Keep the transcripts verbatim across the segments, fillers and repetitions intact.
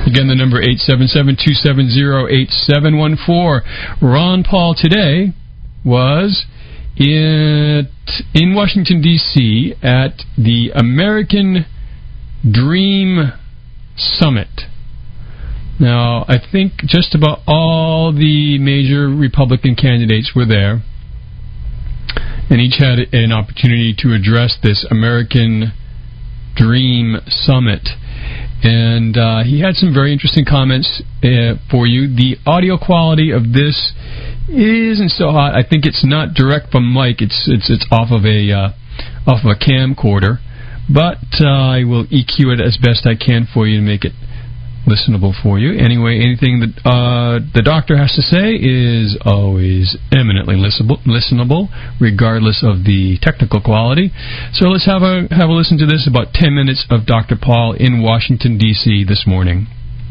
Again, the number eight seven seven, two seven zero, eight seven one four. Ron Paul today was in, in Washington, D C at the American Dream Summit. Now, I think just about all the major Republican candidates were there, and each had an opportunity to address this American Dream Summit. And uh, he had some very interesting comments uh, for you. The audio quality of this isn't so hot. I think it's not direct from mic. It's it's it's off of a uh, off of a camcorder. But uh, I will E Q it as best I can for you to make it listenable for you. Anyway, anything that uh, the doctor has to say is always eminently listenable, listenable, regardless of the technical quality. So let's have a have a listen to this. About ten minutes of Doctor Paul in Washington, D C this morning.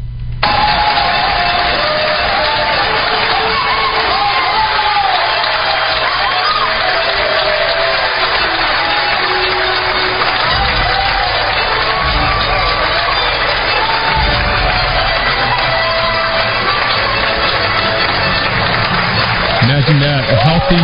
Imagine that, a healthy,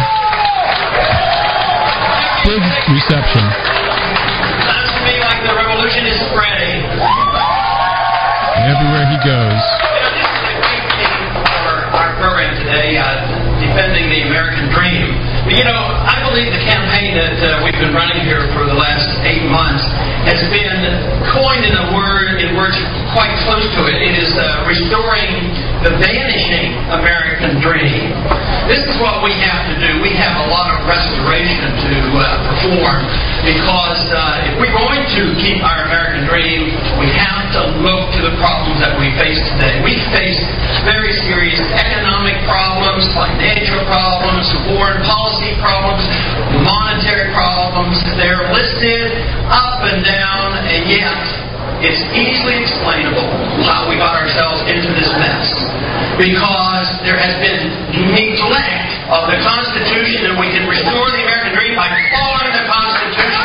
big reception. Sounds to me like the revolution is spreading. Everywhere he goes. You know, this is a great theme for our program today, uh, defending the American dream. But, you know, I believe the campaign that uh, we've been running here for the last eight months has been coined in a word, in words quite close to it. It is uh, restoring the vanishing American dream. This is what we have to do. We have a lot of restoration to uh, perform because uh, if we're going to keep our American dream, we have to look to the problems that we face today. We face very serious economic problems, financial problems, foreign policy problems, monetary problems. They're listed up and down, and yet it's easily explainable how we got ourselves into this mess. Because there has been neglect of the Constitution, and we can restore the American dream by following the Constitution.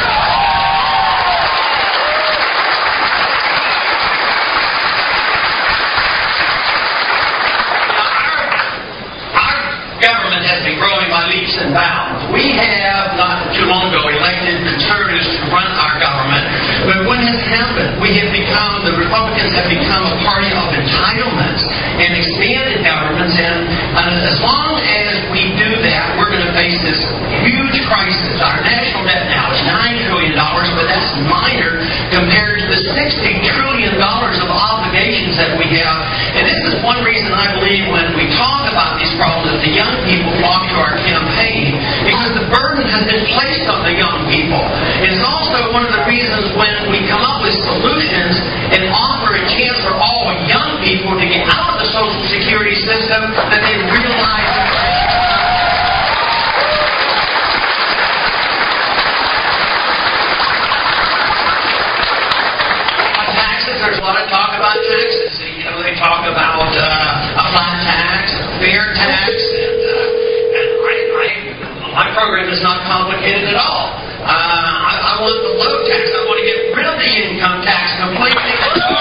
Now, our, our government has been growing by leaps and bounds. We have, not too long ago, elected conservatives to run our government. But what has happened? We have become, the Republicans have become a party of entitlements and expanded governments, and uh, as long as we do that, we're going to face this huge crisis. Our national debt now is nine trillion dollars, but that's minor compared to the sixty trillion dollars of obligations that we have. And this is one reason I believe when we talk about these problems that the young people flock to our campaign, because the burden has been placed on the young people. It's also one of the reasons when we come up with solutions and offer a chance for all young people to get out of the Social Security system, that they realize taxes. There's a lot of talk about taxes. You know, they talk about uh, a flat tax, a fair tax, and, uh, and I, I, my program is not complicated at all. Uh, I, I want the low tax. I want to get rid of the income tax completely.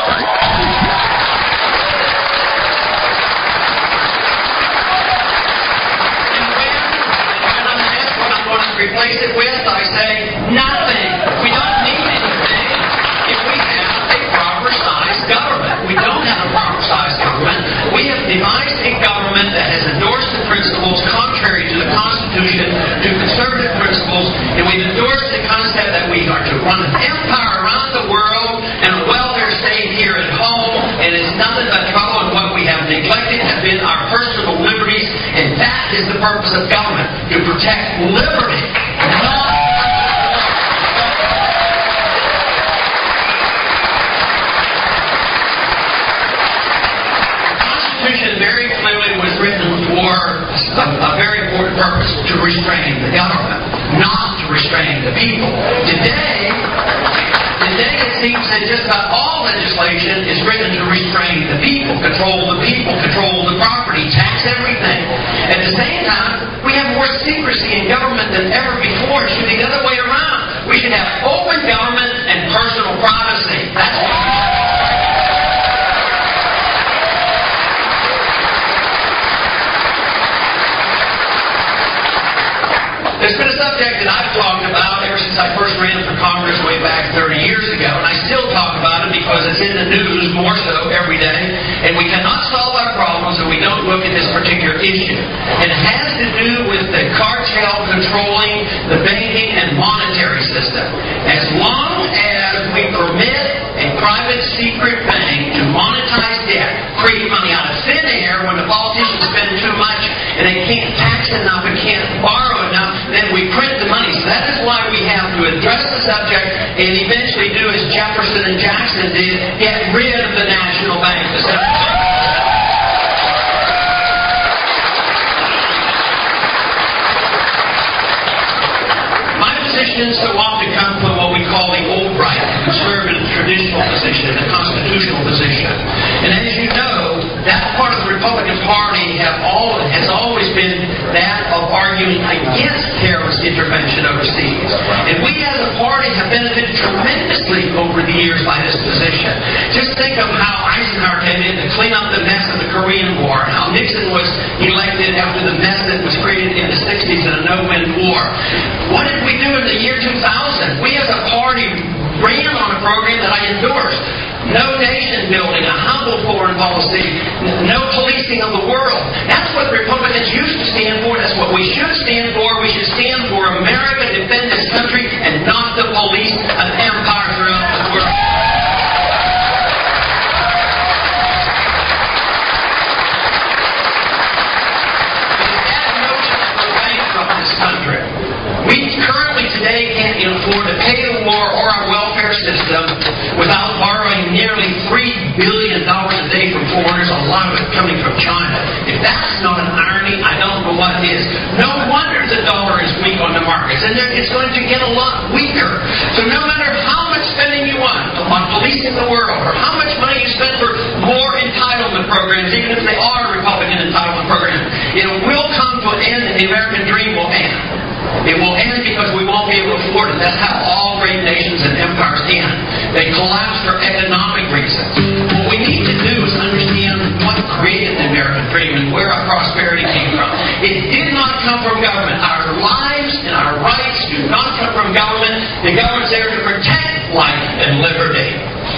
Replace it with, I say, nothing. We don't need anything if we have a proper sized government. We don't have a proper sized government. We have devised a government that has endorsed the principles contrary to the Constitution, to conservative principles, and we've endorsed the concept that we are to run an empire around the world and a welfare state here at home, and it's nothing but trouble. And what we have neglected have been our personal liberties, and that is the purpose of government, to protect liberty. Very clearly was written for a, a very important purpose, to restrain the government, not to restrain the people. Today, today it seems that just about all legislation is written to restrain the people, control the people, control the property, tax everything. At the same time, we have more secrecy in government than ever before. It should be the other way around. We should have open government and personal privacy. That's what I first ran for Congress way back thirty years ago, and I still talk about it because it's in the news more so every day, and we cannot solve our problems if we don't look at this particular issue. It has to do with the cartel controlling the banking and monetary system. As long as we permit a private secret bank to monetize debt, create money out of thin air when the politicians spend too much and they can't tax enough and can't borrow enough, then we print the money. So that is why we have to address the subject and eventually do as Jefferson and Jackson did, get rid of the national bank. So often come from what we call the old right, the conservative traditional position, the constitutional position. And as you know, that part of the Republican Party have all, has always been that of arguing against terrorist intervention overseas. And we as a party have benefited tremendously over the years by this position. Just think of how Eisenhower came in to clean up the mess of the Korean War, how Nixon was elected after the mess that was created in the sixties in a no-win war. What did we do in the year two thousand? We as a party ran on a program that I endorsed. No nation building, a humble foreign policy, no policing of the world. That's what Republicans used to stand for. That's what we should stand for. We should stand for America, defend this country, and not the police of empire throughout the world. Country. We currently today can't afford to pay the war or our welfare system without borrowing nearly three billion dollars a day from foreigners, a lot of it coming from China. If that's not an irony, I don't know what is. No wonder the dollar is weak on the markets, and it's going to get a lot weaker. So no matter how much spending you want on policing the world, or how much money you spend for more entitlement programs, even if they are Republican entitlement programs, it will come to an end, and the American dream will end. It will end because we won't be able to afford it. That's how all great nations and empires end. They collapse for economic reasons. What we need to do is understand what created the American dream and where our prosperity came from. It did not come from government. Our lives and our rights do not come from government. The government's there to protect life and liberty.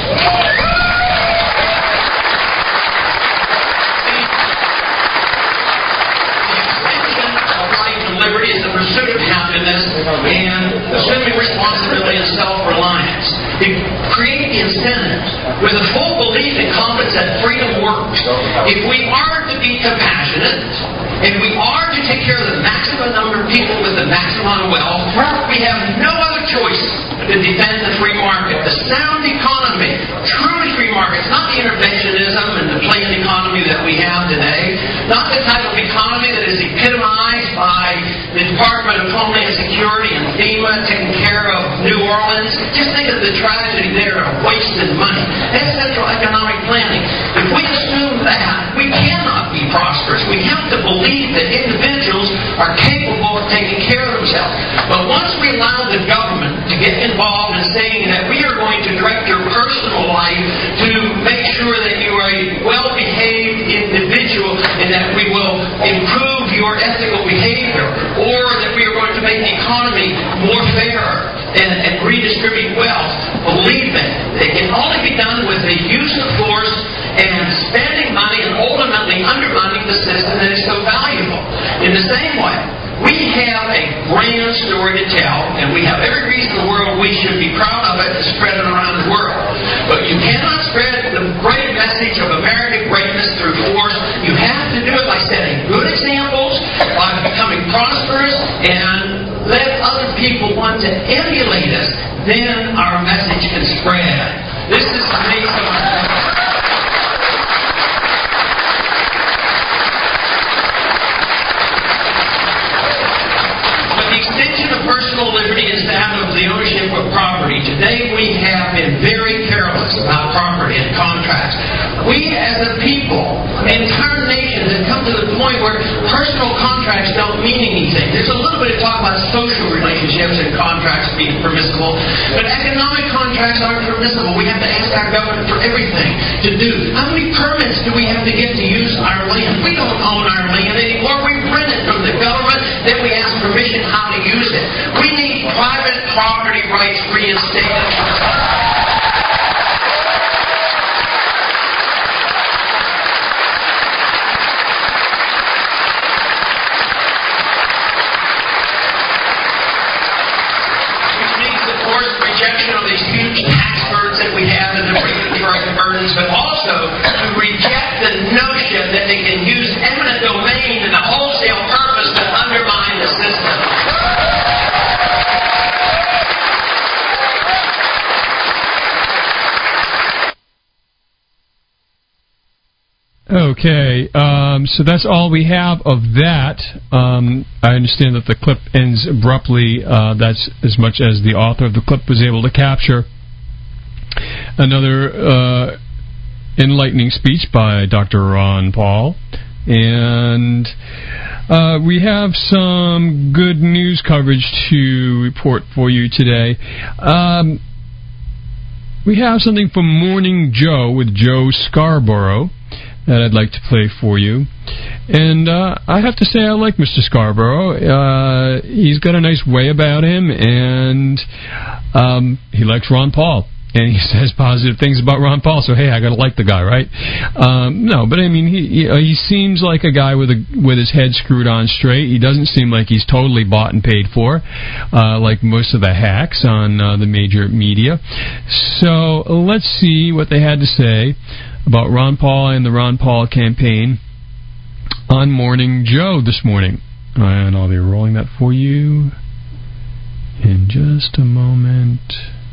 Liberty is the pursuit of happiness and assuming responsibility and self-reliance. It creates the incentives with a full belief and confidence that freedom works. If we are to be compassionate, if we are to take care of the maximum number of people with the maximum wealth, we have no other choice to defend the free market. The sound economy, truly free markets, not the interventionism and the planned economy that we have today, not the type of economy that is epitomized by the Department of Homeland Security and FEMA taking care of New Orleans. Just think of the tragedy there of wasted money. That's central economic planning. If we assume that, we cannot be prosperous. We have to believe that individuals are capable of taking care of themselves. But once we allow the government to get involved in saying that we are going to direct your personal life to make sure that you are a well-behaved individual and that we will improve your ethical behavior, or that we are going to make the economy more fair and, and redistribute wealth, believe me, it can only be done with the use of force and spending money and ultimately undermining the system that is so valuable. In the same way, we have a grand story to tell, and we have every reason in the world we should be proud of it and spread it around the world. But you cannot spread the great message of American greatness through force. You have to do it by setting good examples, by becoming prosperous, and let other people want to emulate us. Then our message can spread. This is to me some... Personal liberty is that of the ownership of property. Today we have been very careless about property and contracts. We as a people, the entire nation, has come to the point where personal contracts don't mean anything. There's a little bit of talk about social relationships and contracts being permissible, but economic contracts aren't permissible. We have to ask our government for everything to do. How many permits do we have to get to use our land? We don't own our land anymore. We rent it from the government, then we ask permission how to use it. We need private property rights reinstated. Rejection of these huge tax burdens that we have and the regulatory burdens, but also to reject the notion that they can use eminent domain and the wholesale purpose to undermine the system. Okay, um, so that's all we have of that. Um, I understand that the clip ends abruptly. Uh, that's as much as the author of the clip was able to capture. Another uh, enlightening speech by Doctor Ron Paul. And uh, we have some good news coverage to report for you today. Um, we have something from Morning Joe with Joe Scarborough that I'd like to play for you. And uh, I have to say I like Mister Scarborough. Uh, he's got a nice way about him, and um, he likes Ron Paul. And he says positive things about Ron Paul, so hey, I gotta like the guy, right? Um, no, but I mean, he he, uh, he seems like a guy with a with his head screwed on straight. He doesn't seem like he's totally bought and paid for, uh, like most of the hacks on uh, the major media. So let's see what they had to say about Ron Paul and the Ron Paul campaign on Morning Joe this morning. And I'll be rolling that for you in just a moment.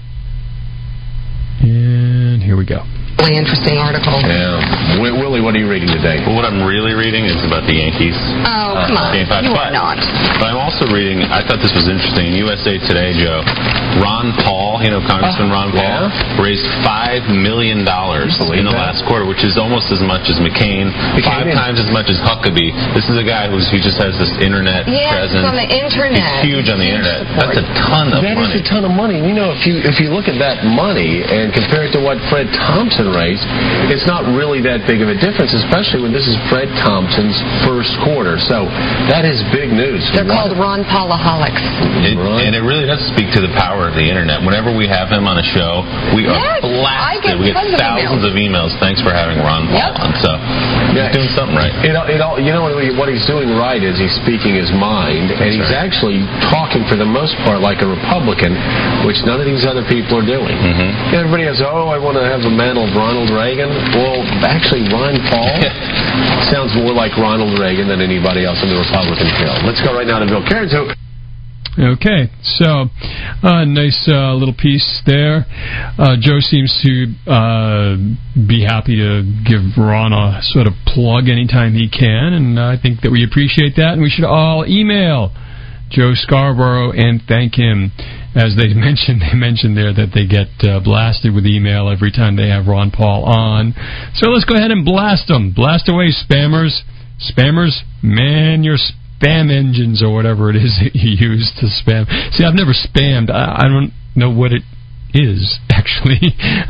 And here we go. Really interesting article. Yeah. W- Willie, what are you reading today? Well, what I'm really reading is about the Yankees. Oh, come on. Game five. You but, are not. But I'm also reading, I thought this was interesting, in U S A Today, Joe, Ron Paul, you know, Congressman uh, Ron Paul, yeah. raised five million dollars in the that? last quarter, which is almost as much as McCain, McCain five is. times as much as Huckabee. This is a guy who's, who just has this internet yes, presence. on the internet. He's huge on the internet. That's a ton of that money. That is a ton of money. You know, if you if you look at that money and compare it to what Fred Thompson raised, it's not really that big of a difference, especially when this is Fred Thompson's first quarter. So that is big news. They're what? called Ron Paulaholics. It, and it really does speak to the power of the internet. Whenever we have him on a show, we are yes, blasted. We get thousands of emails. of emails. Thanks for having Ron Paul yep. on. So yeah, he's doing something right. It, it all, you know what he's doing right is he's speaking his mind, and That's he's right. actually talking for the most part like a Republican, which none of these other people are doing. Mm-hmm. Everybody has, oh, I want to have the mantle of Ronald Reagan. Well, actually, Ron Paul sounds more like Ronald Reagan than anybody else in the Republican field. Let's go right now to Bill Cairns. Okay, so uh, nice uh, little piece there. Uh, Joe seems to uh, be happy to give Ron a sort of plug anytime he can, and I think that we appreciate that, and we should all email Joe Scarborough and thank him. As they mentioned, they mentioned there that they get uh, blasted with email every time they have Ron Paul on. So let's go ahead and blast them. Blast away, spammers. Spammers, man, your spam engines or whatever it is that you use to spam. See, I've never spammed. I, I don't know what it is, actually.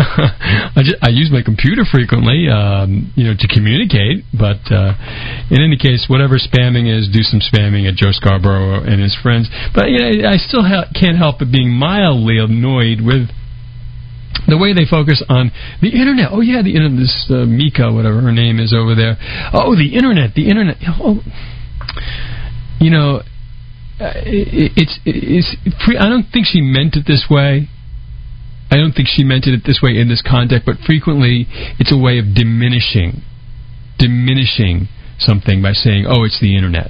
I, just, I use my computer frequently, um, you know, to communicate. But uh, in any case, whatever spamming is, do some spamming at Joe Scarborough and his friends. But you know, I still ha- can't help but being mildly annoyed with the way they focus on the internet. Oh yeah, the internet. This uh, Mika, whatever her name is over there. Oh, the internet. The internet. Oh, you know, it, it's it's. Pre- I don't think she meant it this way. I don't think she meant it this way in this context, but frequently it's a way of diminishing, diminishing something by saying, "Oh, it's the internet."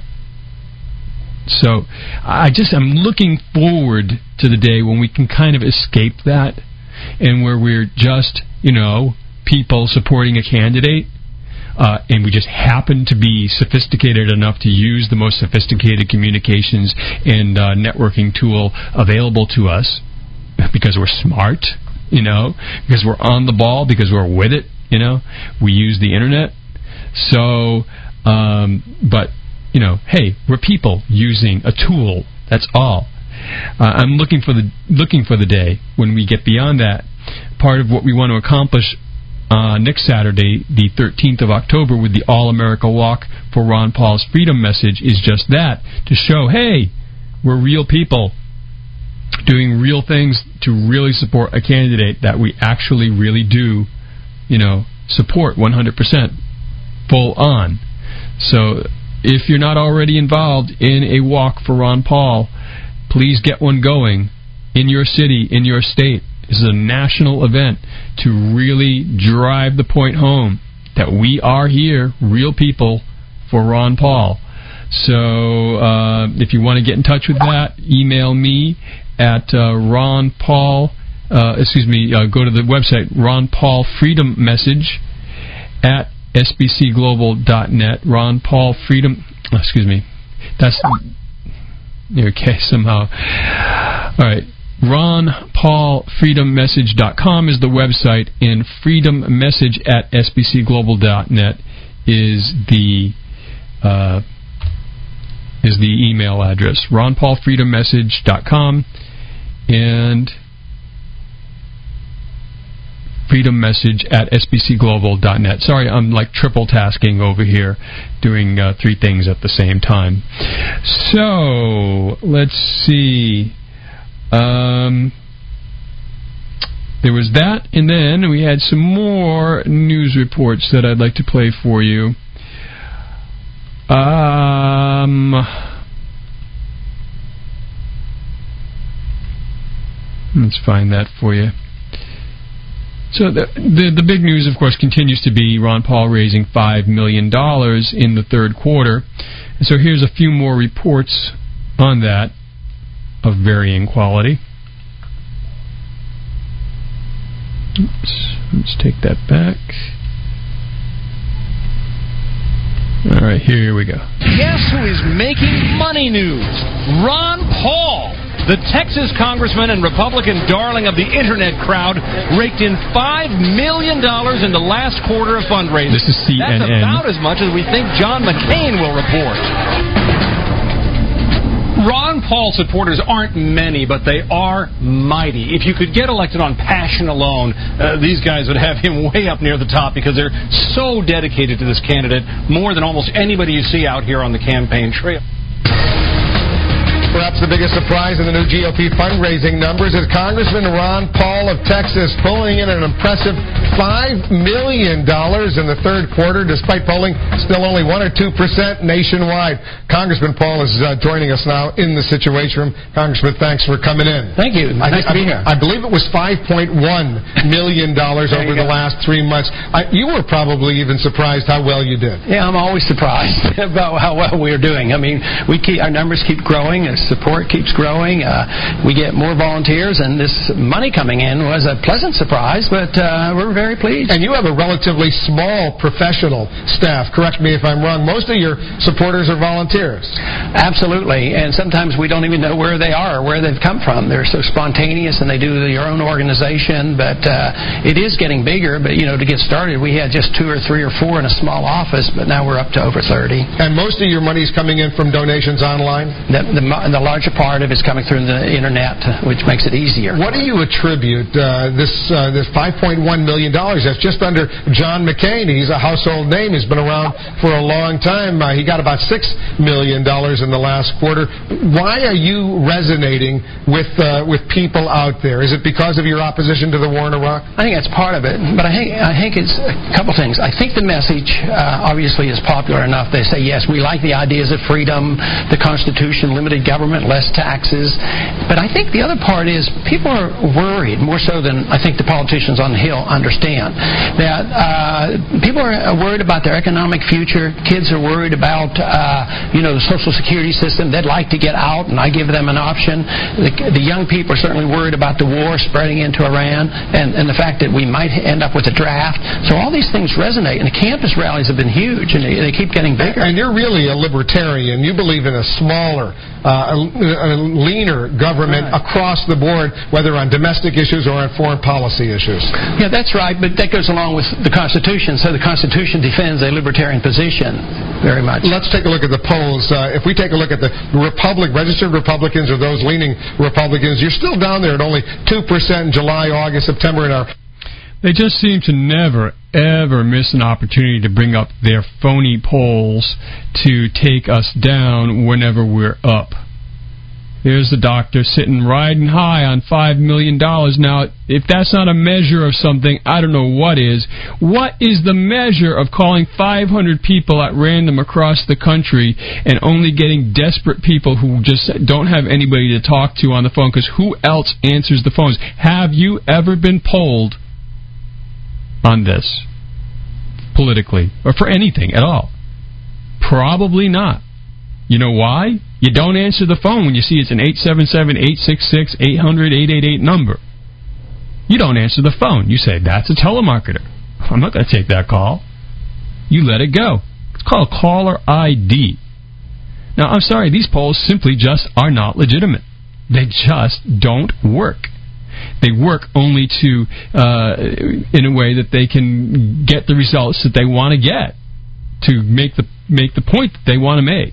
So I just I'm looking forward to the day when we can kind of escape that, and where we're just, you know, people supporting a candidate, uh, and we just happen to be sophisticated enough to use the most sophisticated communications and uh, networking tool available to us. Because we're smart, you know, because we're on the ball, because we're with it, you know, we use the internet. So, um, but, you know, hey, we're people using a tool. That's all. Uh, I'm looking for the looking for the day when we get beyond that. Part of what we want to accomplish uh, next Saturday, the thirteenth of October, with the All America Walk for Ron Paul's Freedom message is just that, to show, hey, we're real people. doing real things to really support a candidate that we actually really do, you know, support one hundred percent full on. So if you're not already involved in a walk for Ron Paul, please get one going in your city, in your state. This is a national event to really drive the point home that we are here, real people, for Ron Paul. So uh, if you want to get in touch with that, email me at uh, Ron Paul, uh, excuse me, uh, go to the website, Ron Paul Freedom Message at S B C global dot net. Ron Paul Freedom, excuse me, that's, okay, somehow. All right. Ron Paul Freedom Message dot com is the website, and Freedom Message at S B C global dot net is the uh, is the email address. Ron Paul Freedom Message dot com and Freedom Message at S B C global dot net. Sorry, I'm like triple tasking over here, doing uh, three things at the same time. So let's see. Um, there was that, and then we had some more news reports that I'd like to play for you. Um, let's find that for you. So the, the the big news, of course, continues to be Ron Paul raising five million dollars in the third quarter. And so here's a few more reports on that, of varying quality. Oops, let's take that back. All right, here we go. Guess who is making money news? Ron Paul. The Texas congressman and Republican darling of the internet crowd raked in five million dollars in the last quarter of fundraising. This is C N N. That's about as much as we think John McCain will report. Ron Paul supporters aren't many, but they are mighty. If you could get elected on passion alone, uh, these guys would have him way up near the top because they're so dedicated to this candidate, more than almost anybody you see out here on the campaign trail. Perhaps the biggest surprise in the new G O P fundraising numbers is Congressman Ron Paul of Texas pulling in an impressive five million dollars in the third quarter, despite polling still only one or two percent nationwide. Congressman Paul is uh, joining us now in the Situation Room. Congressman, thanks for coming in. Thank you. Nice I, to be here. I believe it was five point one million dollars over the last three months. I, you were probably even surprised how well you did. Yeah, I'm always surprised about how well we're doing. I mean, we keep, our numbers keep growing. Support keeps growing. Uh, we get more volunteers, and this money coming in was a pleasant surprise, but uh, we're very pleased. And you have a relatively small professional staff. Correct me if I'm wrong. Most of your supporters are volunteers. Absolutely, and sometimes we don't even know where they are or where they've come from. They're so spontaneous, and they do their own organization, but uh, it is getting bigger. But, you know, to get started, we had just two or three or four in a small office, but now we're up to over thirty. And most of your money is coming in from donations online? The, the, the larger part of it's coming through the internet, which makes it easier. What do you attribute uh, this uh, this five point one million dollars? That's just under John McCain. He's a household name. He's been around for a long time. Uh, he got about six million dollars in the last quarter. Why are you resonating with uh, with people out there? Is it because of your opposition to the war in Iraq? I think that's part of it, but I think I think it's a couple things. I think the message uh, obviously is popular enough. They say, yes, we like the ideas of freedom, the Constitution, limited government, less taxes. But I think the other part is people are worried, more so than I think the politicians on the Hill understand, that uh, people are worried about their economic future. Kids are worried about, uh, you know, the Social Security system. They'd like to get out, and I give them an option. The, the young people are certainly worried about the war spreading into Iran and, and the fact that we might end up with a draft. So all these things resonate, and the campus rallies have been huge, and they, they keep getting bigger. And you're really a libertarian. You believe in a smaller, uh, a, a leaner government right. across the board, whether on domestic issues or on foreign policy issues. Yeah, that's right, but that goes along with the Constitution. So the Constitution defends a libertarian position very much. Let's take a look at the polls. Uh, if we take a look at the Republic, registered Republicans or those leaning Republicans, you're still down there at only two percent in July, August, September, and our... They just seem to never, ever miss an opportunity to bring up their phony polls to take us down whenever we're up. Here's the doctor sitting riding high on five million dollars. Now, if that's not a measure of something, I don't know what is. What is the measure of calling five hundred people at random across the country and only getting desperate people who just don't have anybody to talk to on the phone? Because who else answers the phones? Have you ever been polled on this politically or for anything at all? Probably not. You know why? You don't answer the phone when you see it's an eight seven seven, eight six six, eight hundred, eight eight eight number. You don't answer the phone. You say, that's a telemarketer. I'm not going to take that call. You let it go. It's called caller I D. Now, I'm sorry, these polls simply just are not legitimate. They just don't work. They work only to, uh, in a way that they can get the results that they want to get, to make the make the point that they want to make.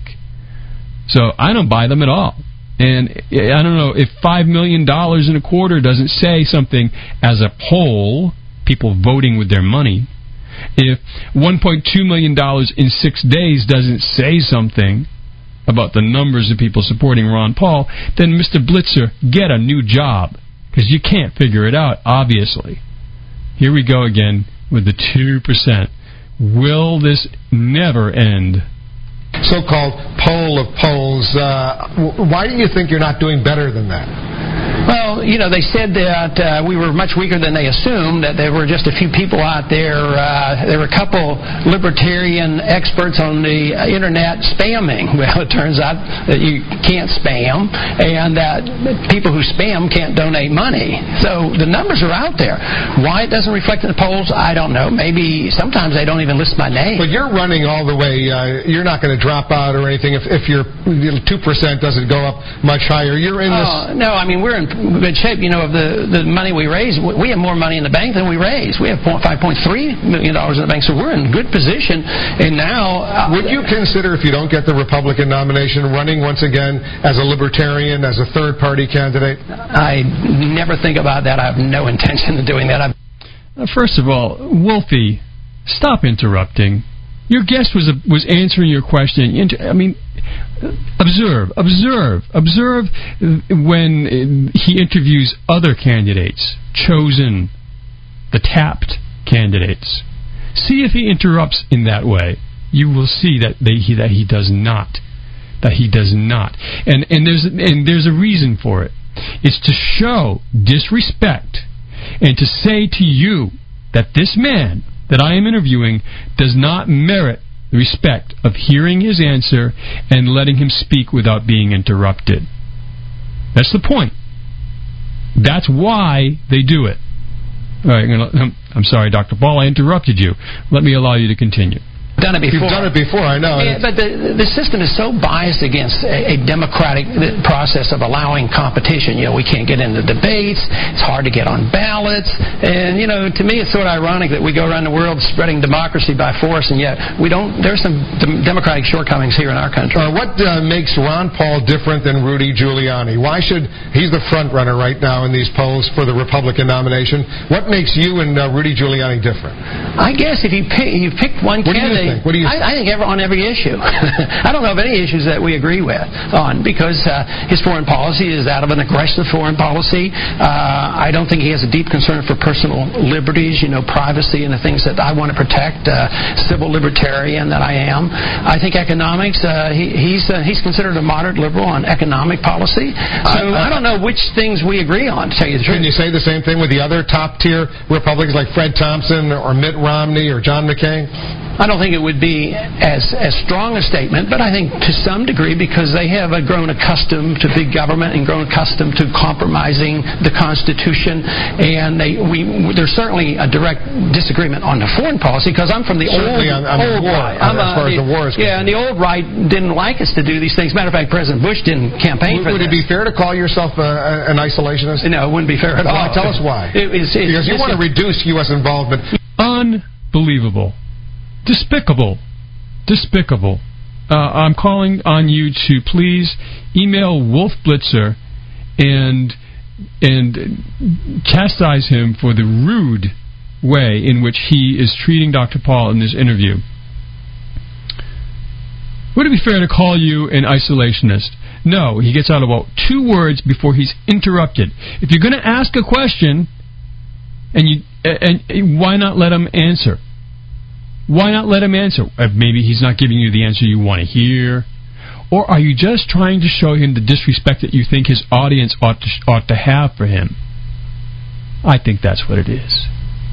So I don't buy them at all. And I don't know, if five million dollars in a quarter doesn't say something as a poll, people voting with their money, if one point two million dollars in six days doesn't say something about the numbers of people supporting Ron Paul, then Mister Blitzer, get a new job, because you can't figure it out, obviously. Here we go again with the two percent. Will this never end? So-called poll of polls. Uh, why do you think you're not doing better than that? Well, you know, they said that uh, we were much weaker than they assumed, that there were just a few people out there. Uh, there were a couple libertarian experts on the uh, Internet spamming. Well, it turns out that you can't spam, and that people who spam can't donate money. So the numbers are out there. Why it doesn't reflect in the polls, I don't know. Maybe sometimes they don't even list my name. But you're running all the way. Uh, you're not going to drop out or anything if, if your two percent doesn't go up much higher. You're in this... Oh, no, I mean, we're in good shape. You know, of the, the money we raise, we have more money in the bank than we raise. We have five point three million dollars in the bank, so we're in good position. And now... Uh, Would you consider, if you don't get the Republican nomination, running once again as a libertarian, as a third-party candidate? I never think about that. I have no intention of doing that. Uh, first of all, Wolfie, stop interrupting. Your guest was a, was answering your question. I mean, observe, observe, observe when he interviews other candidates, chosen, the tapped candidates. See if he interrupts in that way. You will see that they, he, that he does not. That he does not. And and there's and there's a reason for it. It's to show disrespect and to say to you that this man that I am interviewing does not merit the respect of hearing his answer and letting him speak without being interrupted. That's the point. That's why they do it. All right, I'm, gonna, I'm sorry, Doctor Paul, I interrupted you. Let me allow you to continue. Done it before. You've done it before, I know. Yeah, but the, the system is so biased against a, a democratic process of allowing competition. You know, we can't get into debates. It's hard to get on ballots. And, you know, to me it's sort of ironic that we go around the world spreading democracy by force, and yet we don't. There's some democratic shortcomings here in our country. Uh, what uh, makes Ron Paul different than Rudy Giuliani? Why should... He's the front runner right now in these polls for the Republican nomination. What makes you and uh, Rudy Giuliani different? I guess if you pick, you picked one what candidate... What do you I, I think every, on every issue. I don't know of any issues that we agree with on, because uh, his foreign policy is that of an aggressive foreign policy. Uh, I don't think he has a deep concern for personal liberties, you know, privacy and the things that I want to protect, uh, civil libertarian that I am. I think economics, uh, he, he's uh, he's considered a moderate liberal on economic policy. So I, I, I don't know which things we agree on, to tell you the truth. Can you say the same thing with the other top-tier Republicans like Fred Thompson or Mitt Romney or John McCain? I don't think it would be as as strong a statement, but I think to some degree, because they have grown accustomed to big government and grown accustomed to compromising the Constitution, and they we there's certainly a direct disagreement on the foreign policy, because I'm from the certainly old, on, on old the war, right. I'm as far a, as the war is concerned. Yeah, and the old right didn't like us to do these things. Matter of fact, President Bush didn't campaign would, for would this. Would it be fair to call yourself uh, an isolationist? No, it wouldn't be fair at all. Well, tell us why. It, it's, it's, because you want to reduce U S involvement. Unbelievable. Despicable. Despicable. Uh, I'm calling on you to please email Wolf Blitzer and and chastise him for the rude way in which he is treating Doctor Paul in this interview. Would it be fair to call you an isolationist? No, he gets out about two words before he's interrupted. If you're going to ask a question, and you and, and why not let him answer? Why not let him answer? Uh, maybe he's not giving you the answer you want to hear. Or are you just trying to show him the disrespect that you think his audience ought to, ought to have for him? I think that's what it is.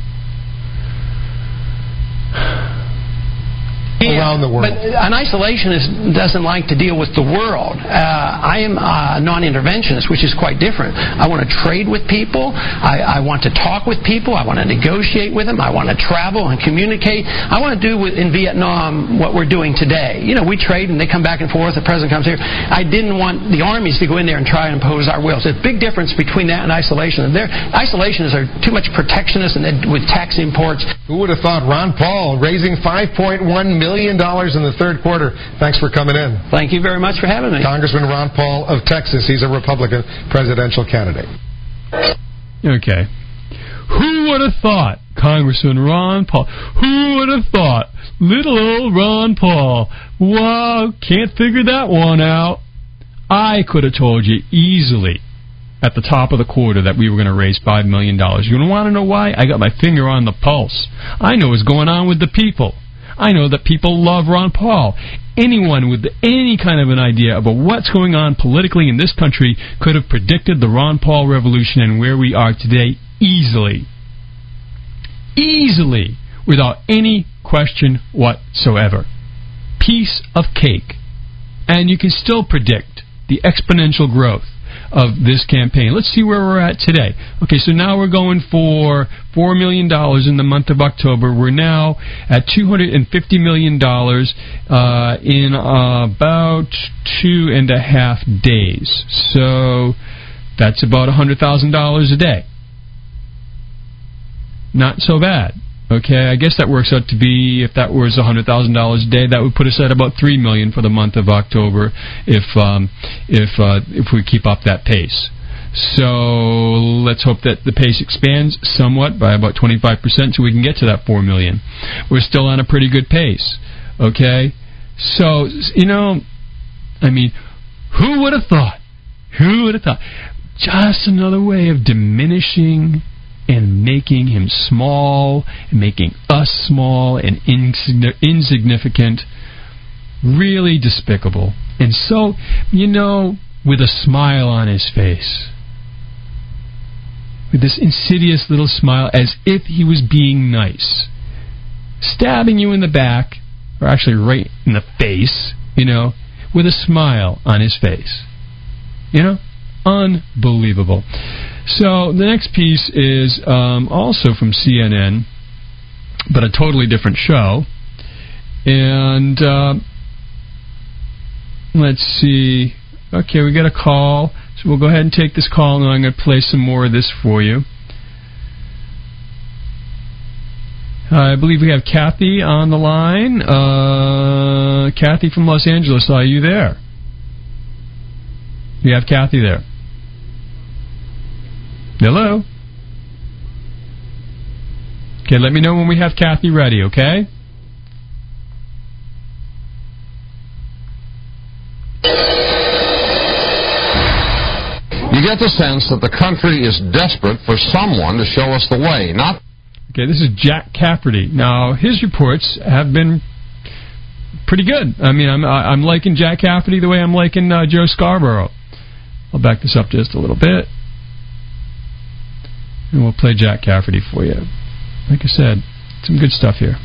Yeah, around the world. But an isolationist doesn't like to deal with the world. Uh, I am a non-interventionist, which is quite different. I want to trade with people. I, I want to talk with people. I want to negotiate with them. I want to travel and communicate. I want to do with, in Vietnam what we're doing today. You know, we trade and they come back and forth. The president comes here. I didn't want the armies to go in there and try and impose our wills. There's a big difference between that and isolation. They're, isolationists are too much protectionist and with tax imports. Who would have thought Ron Paul raising five point one million dollars in the third quarter? Thanks for coming in. Thank you very much for having me. Congressman Ron Paul of Texas. He's a Republican presidential candidate. Okay. Who would have thought, Congressman Ron Paul? Who would have thought, little old Ron Paul? Wow, can't figure that one out. I could have told you easily at the top of the quarter that we were going to raise five million dollars. You want to know why? I got my finger on the pulse. I know what's going on with the people. I know that people love Ron Paul. Anyone with any kind of an idea about what's going on politically in this country could have predicted the Ron Paul revolution and where we are today easily. Easily. Without any question whatsoever. Piece of cake. And you can still predict the exponential growth of this campaign. Let's see where we're at today. Okay, so now we're going for four million dollars in the month of October. We're now at two hundred fifty million dollars uh, in uh, about two and a half days. So that's about one hundred thousand dollars a day. Not so bad. Okay, I guess that works out to be, if that was one hundred thousand dollars a day, that would put us at about three million dollars for the month of October if um, if uh, if we keep up that pace. So let's hope that the pace expands somewhat by about twenty-five percent so we can get to that four million dollars. We're still on a pretty good pace. Okay? So, you know, I mean, who would have thought? Who would have thought? Just another way of diminishing and making him small, and making us small and insign- insignificant. Really despicable. And so, you know, with a smile on his face. With this insidious little smile, as if he was being nice. Stabbing you in the back, or actually right in the face, you know, with a smile on his face. You know? Unbelievable. So the next piece is um, also from C N N, but a totally different show. And uh, let's see. Okay, we got a call. So we'll go ahead and take this call, and I'm going to play some more of this for you. I believe we have Kathy on the line. Uh, Kathy from Los Angeles, are you there? You have Kathy there. Hello? Okay, let me know when we have Kathy ready, okay? You get the sense that the country is desperate for someone to show us the way, not... Okay, this is Jack Cafferty. Now, his reports have been pretty good. I mean, I'm I'm liking Jack Cafferty the way I'm liking uh, Joe Scarborough. I'll back this up just a little bit. And we'll play Jack Cafferty for you. Like I said, some good stuff here.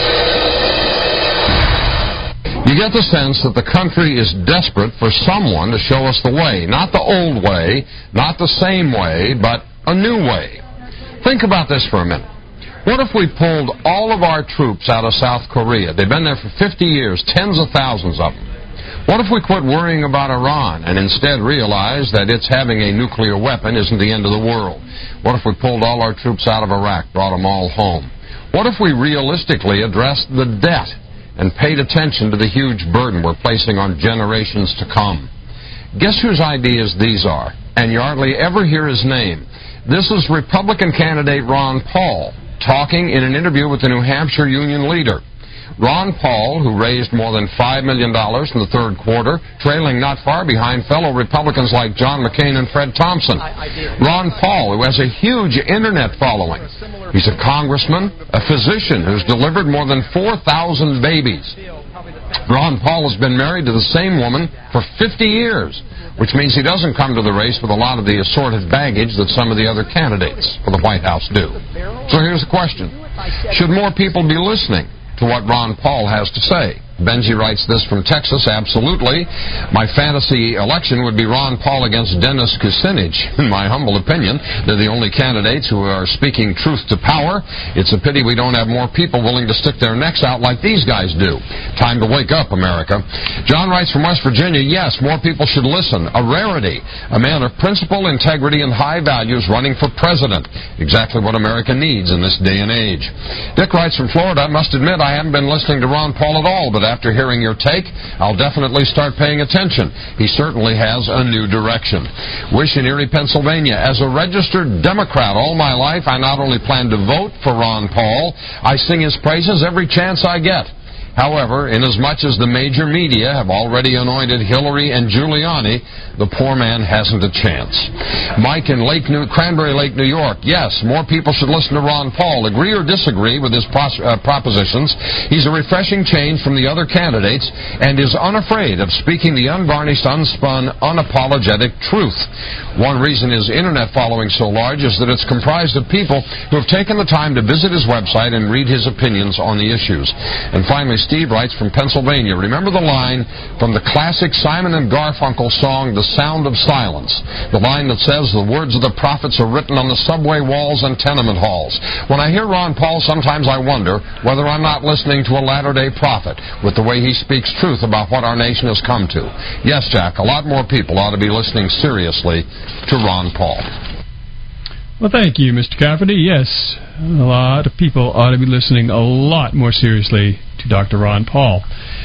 You get the sense that the country is desperate for someone to show us the way. Not the old way, not the same way, but a new way. Think about this for a minute. What if we pulled all of our troops out of South Korea? They've been there for fifty years, tens of thousands of them. What if we quit worrying about Iran and instead realized that its having a nuclear weapon isn't the end of the world? What if we pulled all our troops out of Iraq, brought them all home? What if we realistically addressed the debt and paid attention to the huge burden we're placing on generations to come? Guess whose ideas these are? And you hardly ever hear his name. This is Republican candidate Ron Paul talking in an interview with the New Hampshire Union leader. Ron Paul, who raised more than five million dollars in the third quarter, trailing not far behind fellow Republicans like John McCain and Fred Thompson. Ron Paul, who has a huge internet following. He's a congressman, a physician who's delivered more than four thousand babies. Ron Paul has been married to the same woman for fifty years, which means he doesn't come to the race with a lot of the assorted baggage that some of the other candidates for the White House do. So here's the question. Should more people be listening to what Ron Paul has to say? Benji writes this from Texas, absolutely. My fantasy election would be Ron Paul against Dennis Kucinich. In my humble opinion, they're the only candidates who are speaking truth to power. It's a pity we don't have more people willing to stick their necks out like these guys do. Time to wake up, America. John writes from West Virginia, yes, more people should listen. A rarity. A man of principle, integrity, and high values running for president. Exactly what America needs in this day and age. Dick writes from Florida, I must admit I haven't been listening to Ron Paul at all, but after hearing your take, I'll definitely start paying attention. He certainly has a new direction. Wish in Erie, Pennsylvania. As a registered Democrat all my life, I not only plan to vote for Ron Paul, I sing his praises every chance I get. However, inasmuch as the major media have already anointed Hillary and Giuliani, the poor man hasn't a chance. Mike in Lake New, Cranberry Lake, New York. Yes, more people should listen to Ron Paul. Agree or disagree with his pros- uh, propositions. He's a refreshing change from the other candidates and is unafraid of speaking the unvarnished, unspun, unapologetic truth. One reason his internet following so large is that it's comprised of people who have taken the time to visit his website and read his opinions on the issues. And finally, Steve writes from Pennsylvania, remember the line from the classic Simon and Garfunkel song, The Sound of Silence? The line that says, the words of the prophets are written on the subway walls and tenement halls. When I hear Ron Paul, sometimes I wonder whether I'm not listening to a latter-day prophet with the way he speaks truth about what our nation has come to. Yes, Jack, a lot more people ought to be listening seriously to Ron Paul. Well, thank you, Mister Cafferty. Yes, a lot of people ought to be listening a lot more seriously to Doctor Ron Paul.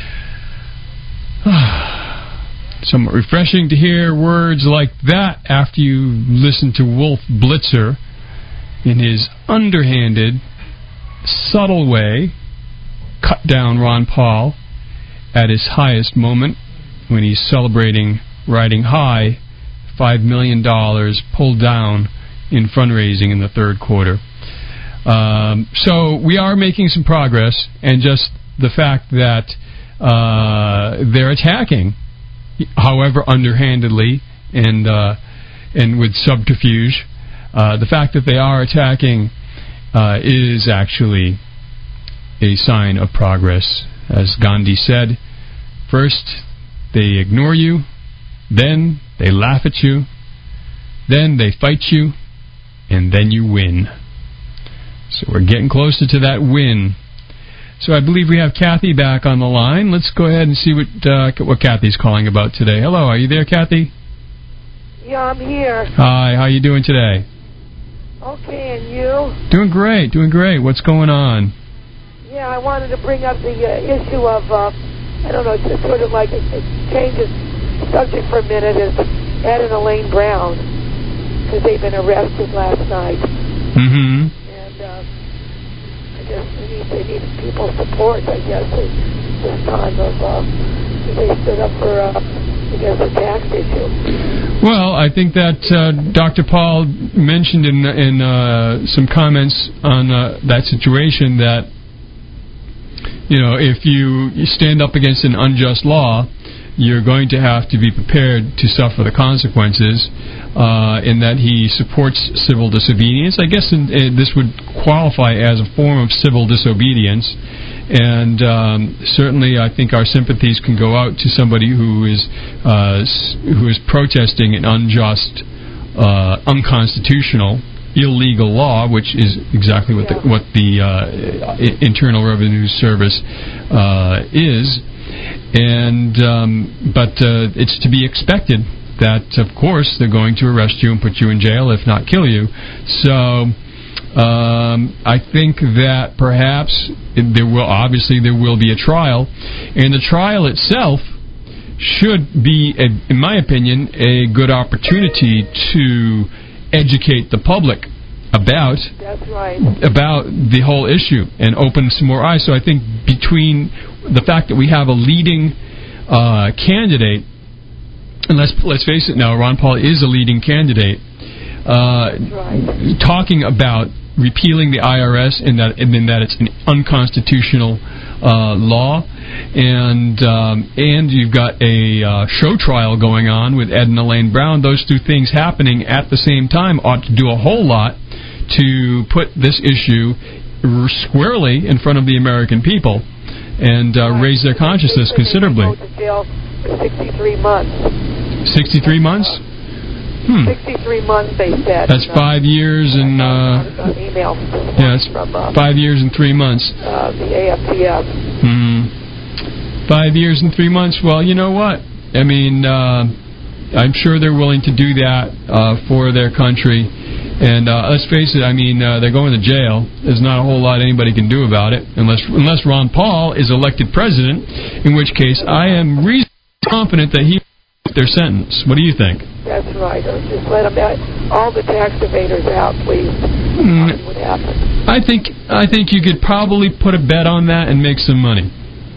Somewhat refreshing to hear words like that after you listen to Wolf Blitzer in his underhanded, subtle way cut down Ron Paul at his highest moment when he's celebrating riding high, five million dollars pulled down in fundraising in the third quarter. Um, so we are making some progress, and just the fact that uh, they're attacking, however underhandedly and uh, and with subterfuge, uh, the fact that they are attacking uh, is actually a sign of progress. As Gandhi said, first they ignore you, then they laugh at you, then they fight you, and then you win. So we're getting closer to that win. So I believe we have Kathy back on the line. Let's go ahead and see what uh, what Kathy's calling about today. Hello, are you there, Kathy? Yeah, I'm here. Hi, how you doing today? Okay, and you? Doing great, doing great. What's going on? Yeah, I wanted to bring up the uh, issue of, uh, I don't know, it's sort of like it, it changes subject for a minute, is Ed and Elaine Brown, because they've been arrested last night. Mm-hmm. And uh, I guess they need, they need people's support, I guess, at this time of, uh, they stood up for, uh, I guess, the tax issue. Well, I think that uh, Doctor Paul mentioned in, in uh, some comments on uh, that situation that, you know, if you, you stand up against an unjust law, you're going to have to be prepared to suffer the consequences, uh, in that he supports civil disobedience. I guess in, in, this would qualify as a form of civil disobedience, and um, certainly I think our sympathies can go out to somebody who is uh, who is protesting an unjust, uh, unconstitutional, illegal law, which is exactly what the, what the uh, Internal Revenue Service uh, is. And um, but uh, it's to be expected that, of course, they're going to arrest you and put you in jail, if not kill you. So um, I think that perhaps there will obviously there will be a trial, and the trial itself should be, a, in my opinion, a good opportunity to educate the public about That's right. about the whole issue and open some more eyes. So I think between the fact that we have a leading uh, candidate, and let's let's face it now, Ron Paul is a leading candidate, uh, right. talking about repealing the I R S and that and then that it's an unconstitutional uh, law, and um, and you've got a uh, show trial going on with Ed and Elaine Brown. Those two things happening at the same time ought to do a whole lot to put this issue squarely in front of the American people and uh, right. raise their consciousness considerably. Go to jail for sixty-three months. sixty-three months? Hmm. sixty-three months, they said. That's five years and uh, an email yeah, it's from uh, five years and three months. Uh, the A F T F. Hmm. Five years and three months. Well, you know what? I mean, uh, I'm sure they're willing to do that uh, for their country. And uh, let's face it. I mean, uh, they're going to jail. There's not a whole lot anybody can do about it, unless unless Ron Paul is elected president. In which case, I am reasonably confident that he will get their sentence. What do you think? That's right. Just let them out. All the tax evaders out, please. Mm, See what happens. I think I think you could probably put a bet on that and make some money.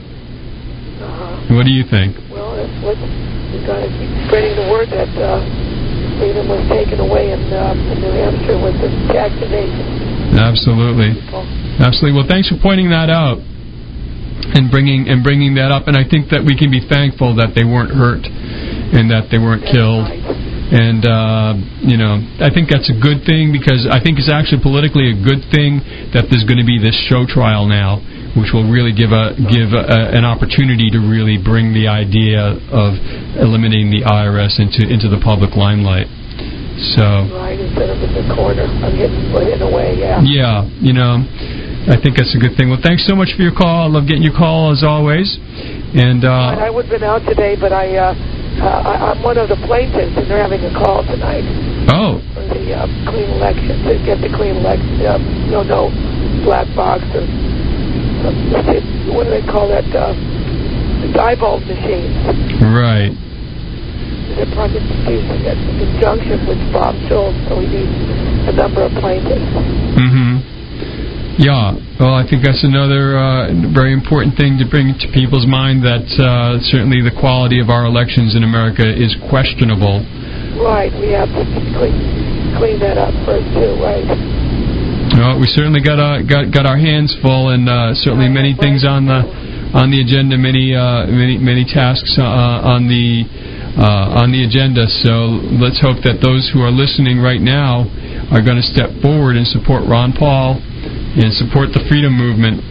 Uh-huh. What do you think? Well, that's what we got to keep spreading the word that uh, freedom was taken away in, uh, in New Hampshire with the tax evasion. Absolutely, People. absolutely. Well, thanks for pointing that out and bringing and bringing that up. And I think that we can be thankful that they weren't hurt and that they weren't That's killed. Right. And, uh, you know, I think that's a good thing because I think it's actually politically a good thing that there's going to be this show trial now, which will really give a give a, an opportunity to really bring the idea of eliminating the I R S into into the public limelight. So. Right, instead of in the corner. I'm getting put in a way, yeah. Yeah, you know, I think that's a good thing. Well, thanks so much for your call. I love getting your call as always. And uh, I would have been out today, but I. Uh, Uh, I, I'm one of the plaintiffs, and they're having a call tonight. Oh. For the uh, clean election, to get the clean election, uh, you know, no black box or uh, what do they call that? Uh, the Diebold machines. Right. They're prosecuting in conjunction with Bob Schultz, so we need a number of plaintiffs. Mm-hmm. Yeah, well, I think that's another uh, very important thing to bring to people's mind, that uh, certainly the quality of our elections in America is questionable. Right, we have to clean, clean that up first, too, right? Well, we certainly got uh, got got our hands full, and uh, certainly many things on the on the agenda, many uh, many many tasks uh, on the uh, on the agenda. So let's hope that those who are listening right now are going to step forward and support Ron Paul and support the freedom movement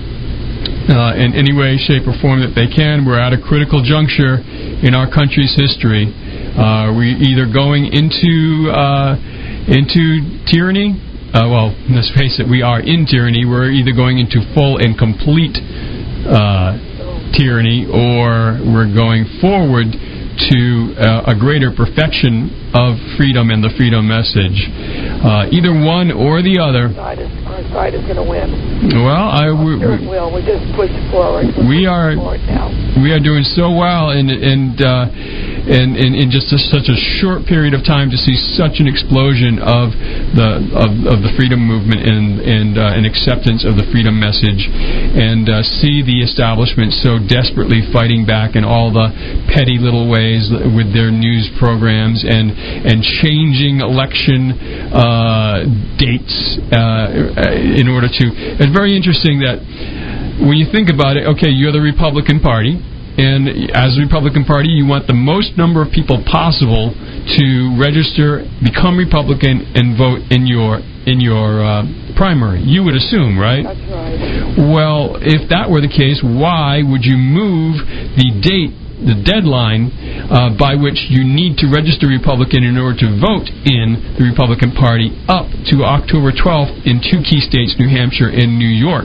uh, in any way, shape, or form that they can. We're at a critical juncture in our country's history. Uh, we're either going into uh, into tyranny. Uh, well, let's face it, we are in tyranny. We're either going into full and complete uh, tyranny, or we're going forward to uh, a greater perfection of freedom and the freedom message. Uh, either one or the other. Our side is, our side is going to win. Well, I we, sure it will. We just push forward. We're we are forward now. we are doing so well, and and uh, and in just a, such a short period of time to see such an explosion of the of, of the freedom movement and and uh, an acceptance of the freedom message, and uh, see the establishment so desperately fighting back in all the petty little ways with their news programs and and changing election uh, dates uh, in order to. It's very interesting that when you think about it, okay, you're the Republican Party, and as the Republican Party, you want the most number of people possible to register, become Republican, and vote in your in your uh, primary. You would assume, right? That's right. Well, if that were the case, why would you move the date, the deadline uh, by which you need to register Republican in order to vote in the Republican Party up to October twelfth in two key states, New Hampshire and New York?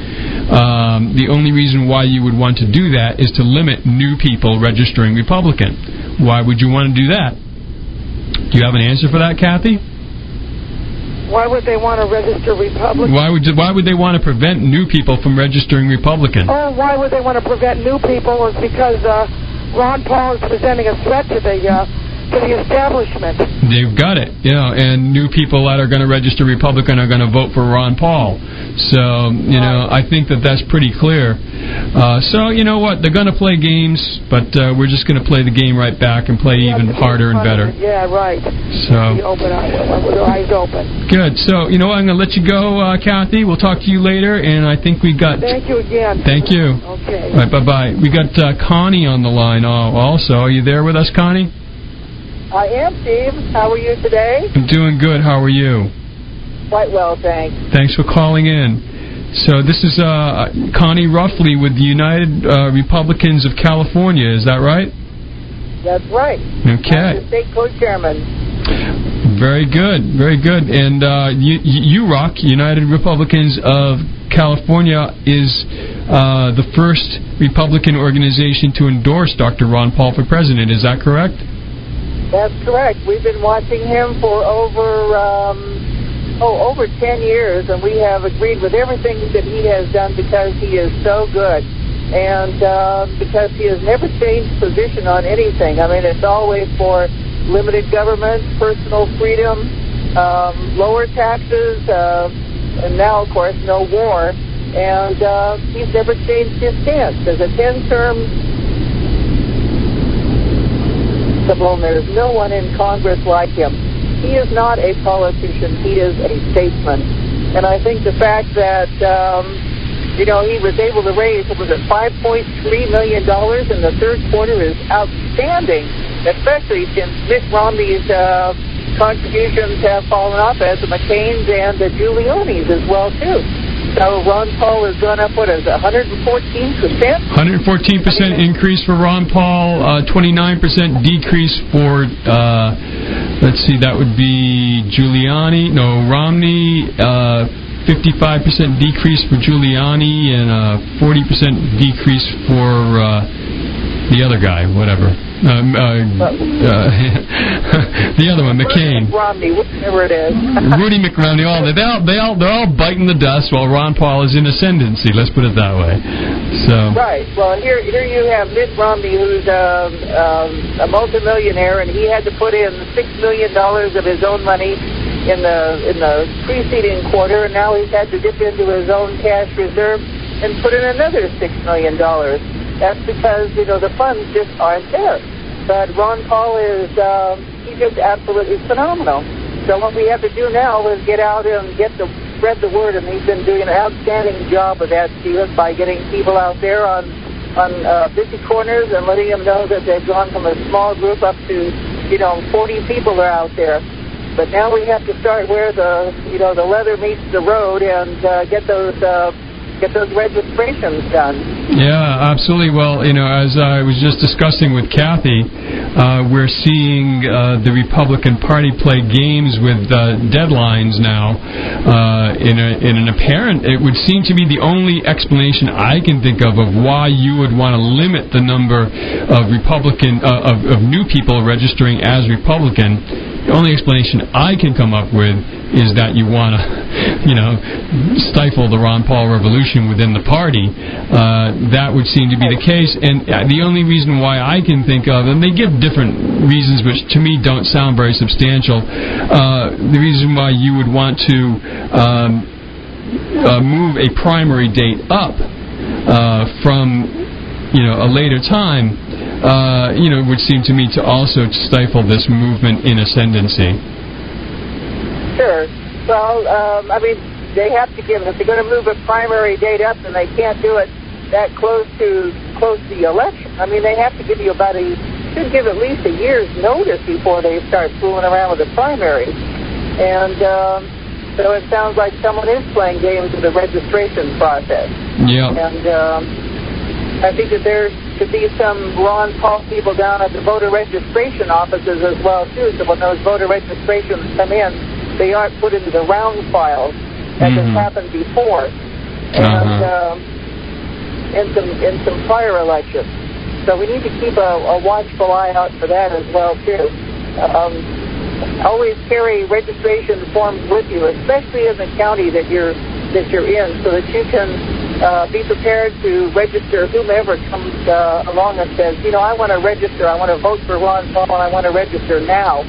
Um, the only reason why you would want to do that is to limit new people registering Republican. Why would you want to do that? Do you have an answer for that, Kathy? Why would they want to register Republican? Why would why would they want to prevent new people from registering Republican? Oh, why would they want to prevent new people? It's because uh, Ron Paul is presenting a threat to the uh, to the establishment. They've got it, you know, and new people that are going to register Republican are going to vote for Ron Paul. So, you know, I think that that's pretty clear. Uh, so, you know what, they're going to play games, but uh, we're just going to play the game right back and play even harder and better. Yeah, right. So, open, with our eyes open. Good. So, you know what, I'm going to let you go, uh, Kathy. We'll talk to you later, and I think we got... Thank you again. Thank you. Okay. All right, bye-bye. We got uh, Connie on the line also. Are you there with us, Connie? I am, Steve. How are you today? I'm doing good. How are you? Quite well, thanks. Thanks for calling in. So this is uh, Connie Ruffley with the United uh, Republicans of California. Is that right? That's right. Okay. I'm the state co-chairman. Very good. Very good. And uh, U R O C, United Republicans of California, is uh, the first Republican organization to endorse Doctor Ron Paul for president. Is that correct? That's correct. We've been watching him for over um, oh over ten years, and we have agreed with everything that he has done because he is so good, and uh, because he has never changed position on anything. I mean, it's always for limited government, personal freedom, um, lower taxes, uh, and now, of course, no war. And uh, he's never changed his stance. There's a ten-term. There's no one in Congress like him. He is not a politician. He is a statesman. And I think the fact that, um, you know, he was able to raise, what was it, five point three million dollars in the third quarter is outstanding, especially since Mitt Romney's uh, contributions have fallen off, as the McCain's and the Giuliani's as well, too. So Ron Paul has gone up, what is it, one hundred fourteen percent? one hundred fourteen percent increase for Ron Paul, uh, twenty-nine percent decrease for, uh, let's see, that would be Giuliani, no, Romney, uh, fifty-five percent decrease for Giuliani, and a forty percent decrease for uh, the other guy, whatever. Um, uh, uh, the other one, McCain. Romney, whatever it is. Rudy McRomney. All they all they all they're all biting the dust while Ron Paul is in ascendancy. Let's put it that way. So. Right. Well, here here you have Mitt Romney, who's um, um, a multimillionaire, and he had to put in six million dollars of his own money in the in the preceding quarter, and now he's had to dip into his own cash reserve and put in another six million dollars. That's because, you know, the funds just aren't there. But Ron Paul is, um, he's just absolutely phenomenal. So what we have to do now is get out and get the, spread the word, and he's been doing an outstanding job of that, Stephen, by getting people out there on, on uh, busy corners and letting them know that they've gone from a small group up to, you know, forty people are out there. But now we have to start where the, you know, the leather meets the road and uh, get those, uh, get those registrations done. Yeah, absolutely. Well, you know, as I was just discussing with Kathy, uh, we're seeing uh, the Republican Party play games with uh, deadlines now. Uh, in, a, in an apparent, it would seem to be the only explanation I can think of of why you would want to limit the number of Republican uh, of, of new people registering as Republican. The only explanation I can come up with is that you want to, you know, stifle the Ron Paul revolution within the party. Uh, that would seem to be the case. And the only reason why I can think of, and they give different reasons which to me don't sound very substantial, uh, the reason why you would want to um, uh, move a primary date up uh, from, you know, a later time, Uh, you know, would seem to me to also stifle this movement in ascendancy. Sure. Well, um, I mean, they have to give, if they're going to move a primary date up, and they can't do it that close to close to the election. I mean, they have to give you about a, should give at least a year's notice before they start fooling around with the primary. And um, so it sounds like someone is playing games with the registration process. Yeah. And um, I think that there should be some Ron Paul people down at the voter registration offices as well, too, so when those voter registrations come in, they aren't put into the round files as mm-hmm. has happened before. And uh-huh. um, in some in some prior elections. So we need to keep a, a watchful eye out for that as well, too. Um, always carry registration forms with you, especially in the county that you're that you're in, so that you can uh, be prepared to register whomever comes uh, along and says, you know, I want to register, I want to vote for Ron Paul, and I want to register now.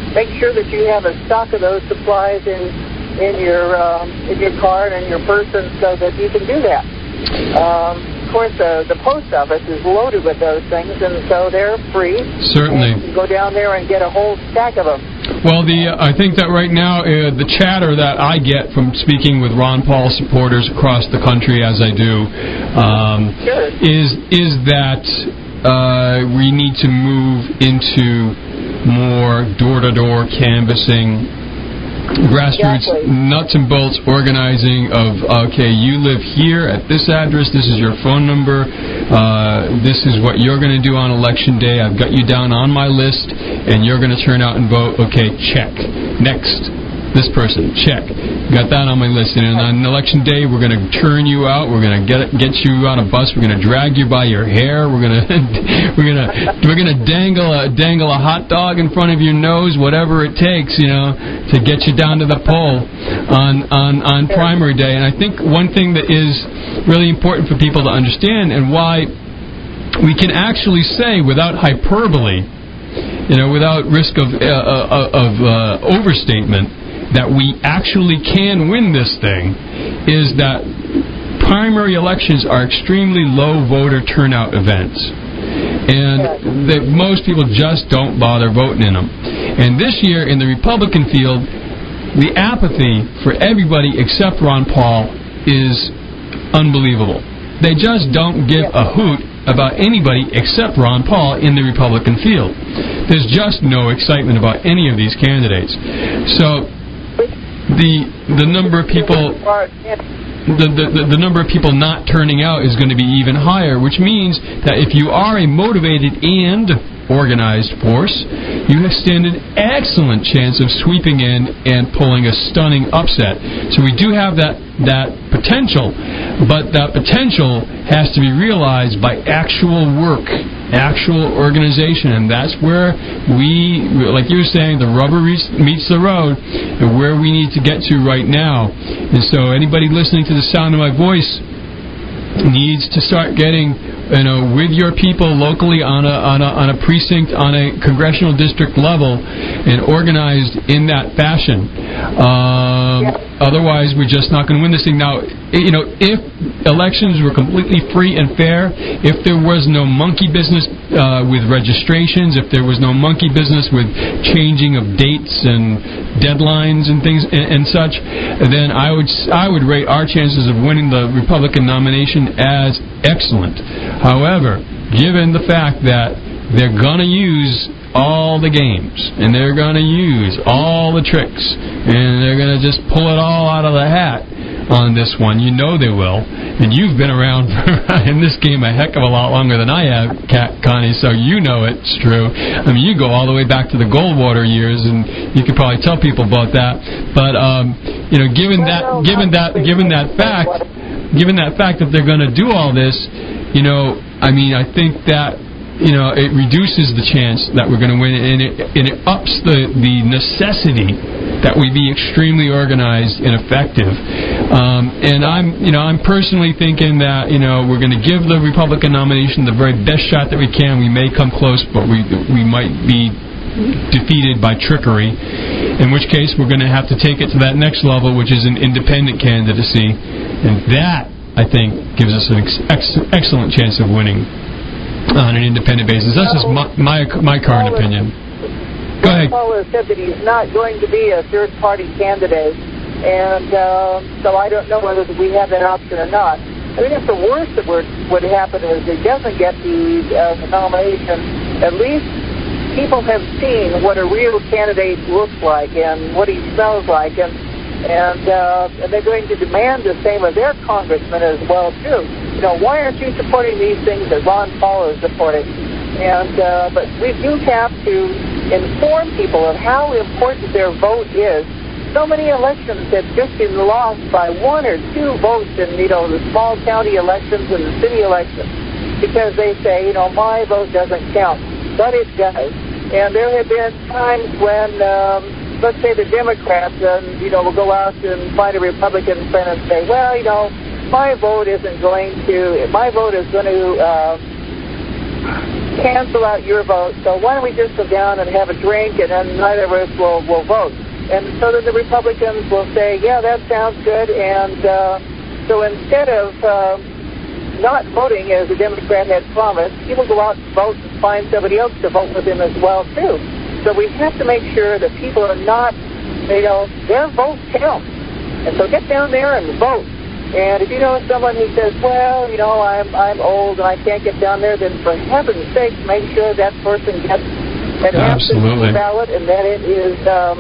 make sure that you have a stock of those supplies in in your um, in your car and in your person so that you can do that. Um, of course, uh, the post office is loaded with those things, and so they're free. Certainly. And you can go down there and get a whole stack of them. Well, the uh, I think that right now uh, the chatter that I get from speaking with Ron Paul supporters across the country, as I do, um, sure. is is that uh, we need to move into more door-to-door canvassing, grassroots exactly. nuts and bolts organizing of, okay, you live here at this address, this is your phone number, uh, this is what you're going to do on election day, I've got you down on my list, and you're going to turn out and vote. Okay, check. Next. This person, check. Got that on my list. And on election day, we're going to turn you out. We're going to get get you on a bus. We're going to drag you by your hair. We're going to we're going to we're going to dangle a dangle a hot dog in front of your nose, whatever it takes, you know, to get you down to the poll on on on primary day. And I think one thing that is really important for people to understand, and why we can actually say without hyperbole, you know, without risk of uh, uh, of uh, overstatement, that we actually can win this thing, is that primary elections are extremely low voter turnout events. And that most people just don't bother voting in them. And this year in the Republican field, the apathy for everybody except Ron Paul is unbelievable. They just don't give a hoot about anybody except Ron Paul in the Republican field. There's just no excitement about any of these candidates. So the the number of people the, the, the number of people not turning out is going to be even higher, which means that if you are a motivated and organized force, you stand an excellent chance of sweeping in and pulling a stunning upset. So we do have that that potential, but that potential has to be realized by actual work, actual organization, and that's where we, like you were saying, the rubber meets the road, and where we need to get to right now. And so anybody listening to the sound of my voice needs to start getting, you know, with your people locally on a on a on a precinct, on a congressional district level, and organized in that fashion. Um, yeah. Otherwise, we're just not going to win this thing. Now, you know, if elections were completely free and fair, if there was no monkey business uh, with registrations, if there was no monkey business with changing of dates and deadlines and things and, and such, then I would I would rate our chances of winning the Republican nomination as excellent. However, given the fact that they're going to use all the games, and they're going to use all the tricks, and they're going to just pull it all out of the hat on this one. You know they will. And you've been around for, in this game a heck of a lot longer than I have, Connie, so you know it's true. I mean, you go all the way back to the Goldwater years, and you could probably tell people about that. But, um, you know, given that, given that, given that fact, given that fact that they're going to do all this, you know, I mean, I think that, you know, it reduces the chance that we're going to win, and it, and it ups the, the necessity that we be extremely organized and effective. Um, and I'm, you know, I'm personally thinking that, you know, we're going to give the Republican nomination the very best shot that we can. We may come close, but we we might be defeated by trickery, in which case we're going to have to take it to that next level, which is an independent candidacy, and that, I think, gives us an ex- ex- excellent chance of winning on an independent basis. That's just my my, my current opinion. Go ahead. Paul has said that he's not going to be a third-party candidate, and uh, so I don't know whether we have that option or not. I mean, if the worst that would, would happen is he doesn't get the, uh, the nomination, at least people have seen what a real candidate looks like and what he smells like, and and uh, and they're going to demand the same of their congressman as well too. You know, why aren't you supporting these things that Ron Paul is supporting? And uh, but we do have to inform people of how important their vote is. So many elections have just been lost by one or two votes in, you know, the small county elections and the city elections, because they say, you know, my vote doesn't count, but it does. And there have been times when, um, let's say the Democrats, um, you know, will go out and find a Republican friend and say, well, you know, my vote isn't going to, my vote is going to uh, cancel out your vote. So why don't we just go down and have a drink, and then neither of us will, will vote. And so then the Republicans will say, yeah, that sounds good. And uh, so instead of uh, not voting as the Democrat had promised, he will go out and vote and find somebody else to vote with him as well, too. So we have to make sure that people are not, you know, their vote counts. And so get down there and vote. And if you know someone who says, well, you know, I'm I'm old and I can't get down there, then for heaven's sake, make sure that person gets an absentee ballot and that it is, um,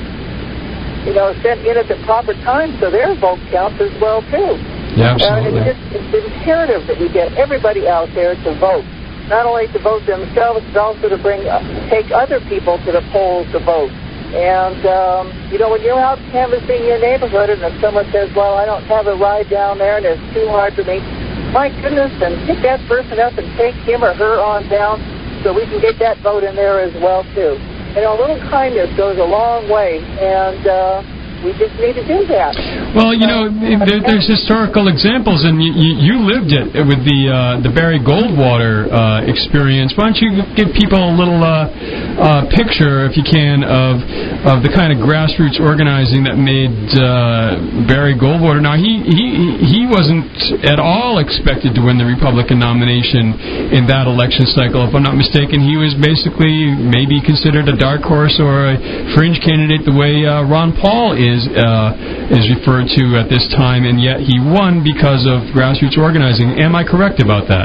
you know, sent in at the proper time so their vote counts as well, too. Yeah, absolutely. Uh, it's, just, it's imperative that we get everybody out there to vote. Not only to vote themselves, but also to bring, uh, take other people to the polls to vote. And, um, you know, when you're out canvassing your neighborhood and if someone says, well, I don't have a ride down there and it's too hard for me, my goodness, then pick that person up and take him or her on down so we can get that vote in there as well, too. You know, a little kindness goes a long way, and uh, we just need to do that. Well, you know, there, there's historical examples, and you, you, you lived it with the uh, the Barry Goldwater uh, experience. Why don't you give people a little uh, uh, picture, if you can, of of the kind of grassroots organizing that made uh, Barry Goldwater. Now, he, he he wasn't at all expected to win the Republican nomination in that election cycle. If I'm not mistaken, he was basically maybe considered a dark horse or a fringe candidate, the way uh, Ron Paul is uh, is referred to at this time, and yet he won because of grassroots organizing. Am I correct about that?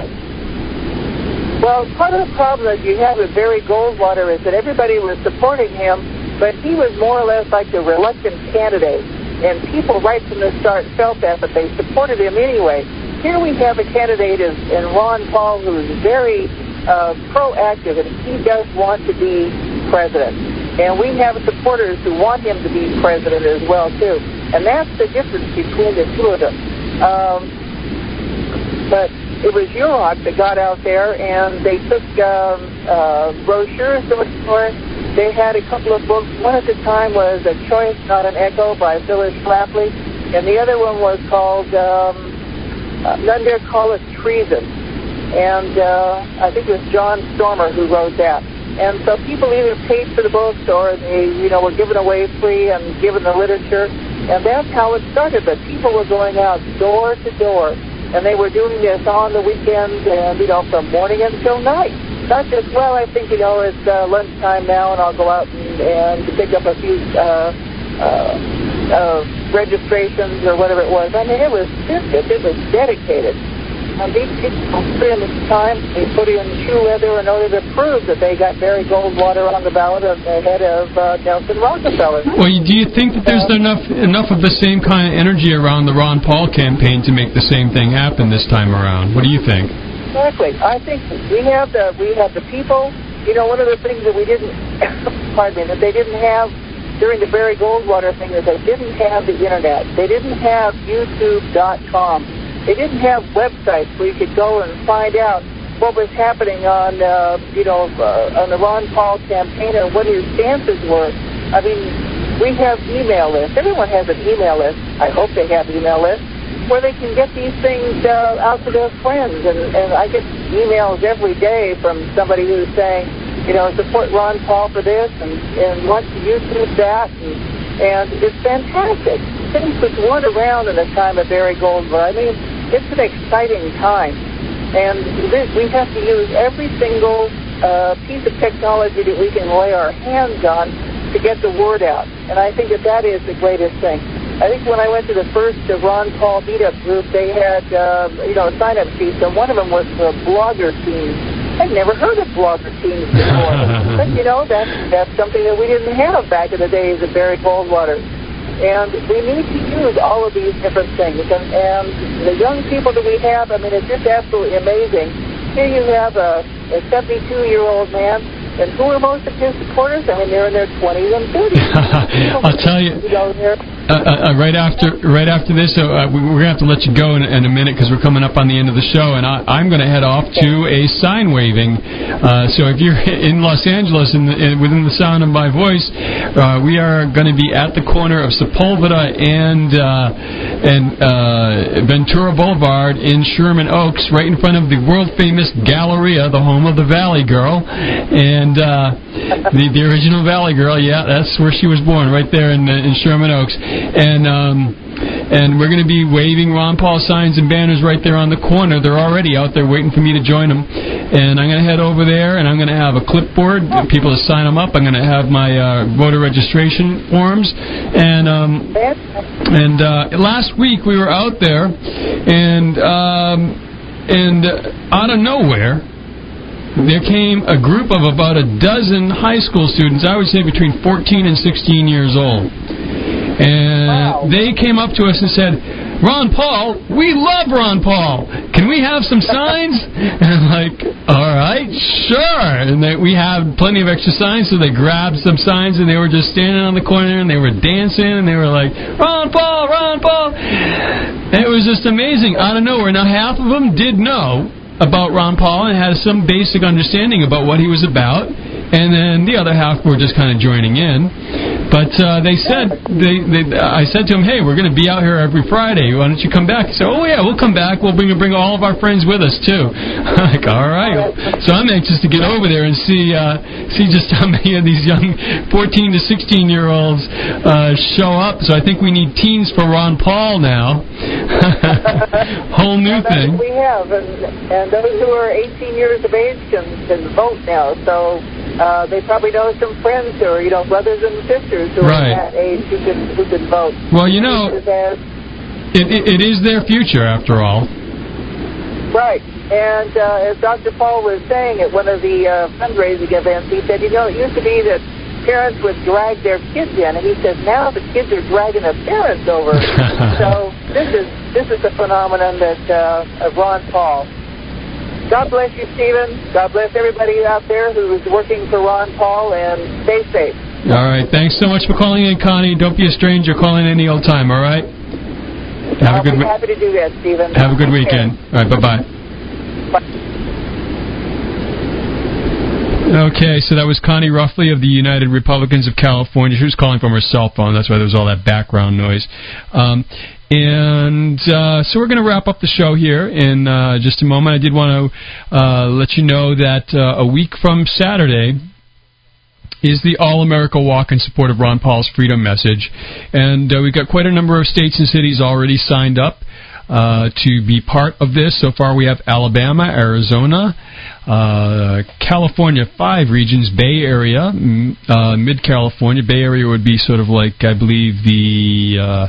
Well, part of the problem that you have with Barry Goldwater is that everybody was supporting him, but he was more or less like the reluctant candidate, and people right from the start felt that, but they supported him anyway. Here we have a candidate in, in Ron Paul who's very uh, proactive, and he does want to be president. And we have supporters who want him to be president as well, too. And that's the difference between the two of them. Um, but it was Euroc that got out there, and they took um, uh, brochures to it for it. They had a couple of books. One at the time was A Choice, Not an Echo by Phyllis Schlafly. And the other one was called, um, uh, none dare call it treason. And uh, I think it was John Stormer who wrote that. And so people either paid for the books or they, you know, were given away free and given the literature. And that's how it started. But people were going out door to door. And they were doing this on the weekends and, you know, from morning until night. Not just, well, I think, you know, it's uh, lunchtime now and I'll go out and, and pick up a few uh, uh, uh, registrations or whatever it was. I mean, it was serious. It was dedicated. And these people put in the time, they put in shoe leather in order to prove that they got Barry Goldwater on the ballot ahead of uh, Nelson Rockefeller. Well, do you think that there's enough enough of the same kind of energy around the Ron Paul campaign to make the same thing happen this time around? What do you think? Exactly. I think we have the we have the people. You know, one of the things that we didn't, pardon me, that they didn't have during the Barry Goldwater thing is they didn't have the internet. They didn't have YouTube dot com. They didn't have websites where you could go and find out what was happening on, uh, you know, uh, on the Ron Paul campaign and what his stances were. I mean, we have email lists. Everyone has an email list. I hope they have email lists where they can get these things uh, out to their friends. And, and I get emails every day from somebody who's saying, you know, support Ron Paul for this and, and want to YouTube that. And, and it's fantastic. Things which weren't around in the time of Barry Goldwater. I mean, it's an exciting time, and this, we have to use every single uh, piece of technology that we can lay our hands on to get the word out, and I think that that is the greatest thing. I think when I went to the first uh, Ron Paul meetup group, they had, uh, you know, sign-up sheets, and one of them was for blogger teams. I'd never heard of blogger teams before, but, you know, that's, that's something that we didn't have back in the days of Barry Goldwater. And we need to use all of these different things. And, and the young people that we have, I mean, it's just absolutely amazing. Here you have a, a seventy-two-year-old man, and who are most of his supporters? I mean, they're in their twenties and thirties. I'll tell you. You know, they're uh, uh, right after right after this, so uh, we, we're going to have to let you go in, in a minute because we're coming up on the end of the show, and I, I'm going to head off to a sign waving. Uh, so if you're in Los Angeles and within the sound of my voice, uh, we are going to be at the corner of Sepulveda and uh, and uh, Ventura Boulevard in Sherman Oaks, right in front of the world-famous Galleria, the home of the Valley Girl, and uh, the, the original Valley Girl. Yeah, that's where she was born, right there in, in Sherman Oaks. And um, and we're going to be waving Ron Paul signs and banners right there on the corner. They're already out there waiting for me to join them. And I'm going to head over there, and I'm going to have a clipboard, people to sign them up. I'm going to have my uh, voter registration forms. And um, and uh, last week we were out there, and um, and uh, out of nowhere, there came a group of about a dozen high school students, I would say between fourteen and sixteen years old. And wow. They came up to us and said, Ron Paul, we love Ron Paul. Can we have some signs? And I'm like, all right, sure. And they, we have plenty of extra signs, so they grabbed some signs, and they were just standing on the corner, and they were dancing, and they were like, Ron Paul, Ron Paul. And it was just amazing. Out of nowhere. Now, half of them did know about Ron Paul and had some basic understanding about what he was about, and then the other half were just kind of joining in. But uh, they said, they, they, I said to him, hey, we're going to be out here every Friday. Why don't you come back? He said, oh, yeah, we'll come back. We'll bring bring all of our friends with us, too. I'm like, all right. So I'm anxious to get over there and see uh, see just how many of these young fourteen to sixteen-year-olds uh, show up. So I think we need teens for Ron Paul now. Whole new well, thing. We have, and, and those who are eighteen years of age can, can vote now. So uh, they probably know some friends or, you know, brothers and sisters who right. are that age who can, who can vote. Well, you know, it, it, it is their future, after all. Right. And uh, as Doctor Paul was saying at one of the uh, fundraising events, he said, you know, it used to be that parents would drag their kids in, and he says now the kids are dragging their parents over. So this is this is the phenomenon that uh, of Ron Paul. God bless you, Stephen. God bless everybody out there who is working for Ron Paul, and stay safe. All right. Thanks so much for calling in, Connie. Don't be a stranger. Call in any old time, all right? Have I'll a good be happy to do that, Stephen. Have a good weekend. All right, bye-bye. Bye. Okay, so that was Connie Ruffley of the United Republicans of California. She was calling from her cell phone. That's why there was all that background noise. Um, and uh, so we're going to wrap up the show here in uh, just a moment. I did want to uh, let you know that uh, a week from Saturday is the All-America Walk in support of Ron Paul's Freedom Message. And uh, we've got quite a number of states and cities already signed up uh, to be part of this. So far we have Alabama, Arizona, uh, California, five regions, Bay Area, uh, Mid-California. Bay Area would be sort of like, I believe, the uh,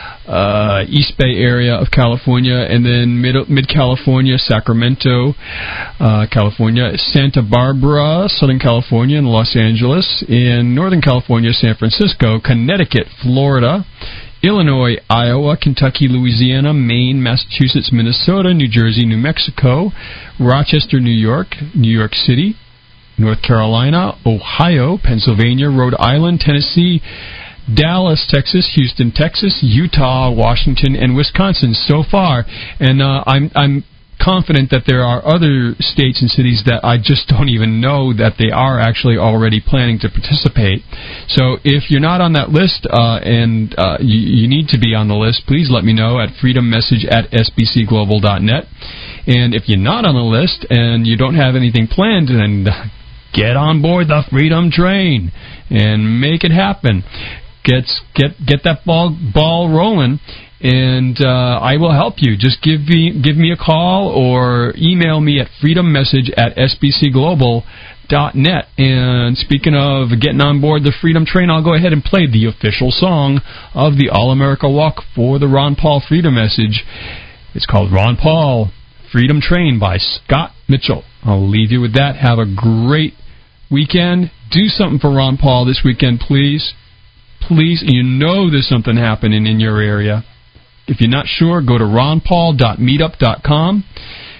uh, East Bay area of California, and then Mid- Mid-California, Sacramento, uh, California, Santa Barbara, Southern California, and Los Angeles. In Northern California, San Francisco, Connecticut, Florida, Illinois, Iowa, Kentucky, Louisiana, Maine, Massachusetts, Minnesota, New Jersey, New Mexico, Rochester, New York, New York City, North Carolina, Ohio, Pennsylvania, Rhode Island, Tennessee, Dallas, Texas, Houston, Texas, Utah, Washington, and Wisconsin so far. And uh, I'm I'm confident that there are other states and cities that I just don't even know that they are actually already planning to participate. So if you're not on that list uh, and uh, you, you need to be on the list, please let me know at freedom message at s b c global dot net. And if you're not on the list and you don't have anything planned, then get on board the Freedom Train and make it happen. Get get get that ball ball rolling, and uh, I will help you. Just give me give me a call or email me at freedom message at s b c global dot net. And speaking of getting on board the Freedom Train, I'll go ahead and play the official song of the All-America Walk for the Ron Paul Freedom Message. It's called Ron Paul Freedom Train by Scott Mitchell. I'll leave you with that. Have a great weekend. Do something for Ron Paul this weekend, please. Please, you know there's something happening in your area. If you're not sure, go to ron paul dot meetup dot com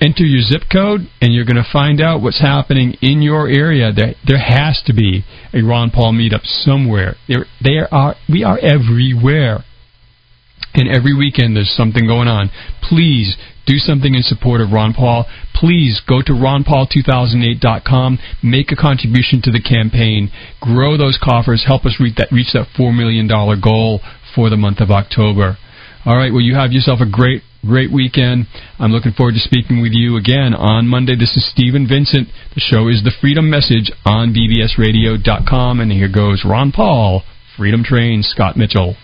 enter your zip code, and you're going to find out what's happening in your area. There, there has to be a Ron Paul meetup somewhere. There, there are. We are everywhere, and every weekend there's something going on. Please do something in support of Ron Paul. Please go to ron paul two thousand eight dot com. Make a contribution to the campaign. Grow those coffers. Help us reach that reach that four million dollar goal for the month of October. All right. Well, you have yourself a great. Great weekend. I'm looking forward to speaking with you again on Monday. This is Stephen Vincent. The show is The Freedom Message on B B S radio dot com. And here goes Ron Paul, Freedom Train, Scott Mitchell.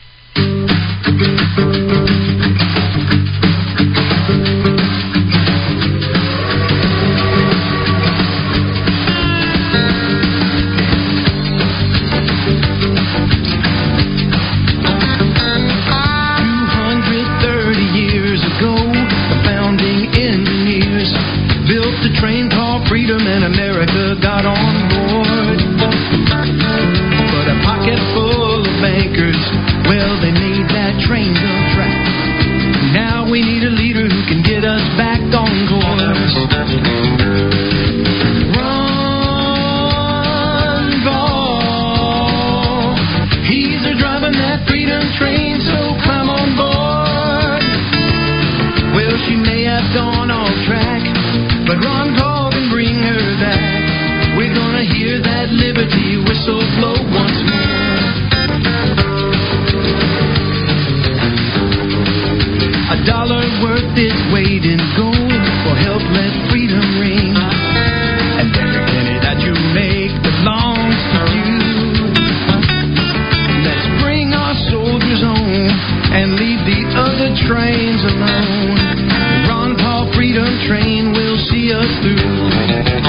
Train called Freedom and America got on board. But a pocket full of bankers, well, they made that train go track. Now we need a leader who can get us back on course. Ron Paul, he's a driving that freedom train, so climb on board. Well, she may have gone off track, but Ron Paul can bring her back. We're gonna hear that liberty whistle blow once more. A dollar worth its weight in gold will help let freedom ring. And every penny that you make belongs to you. Let's bring our soldiers home and leave the other trains alone. Ron Paul Freedom Train will see us through.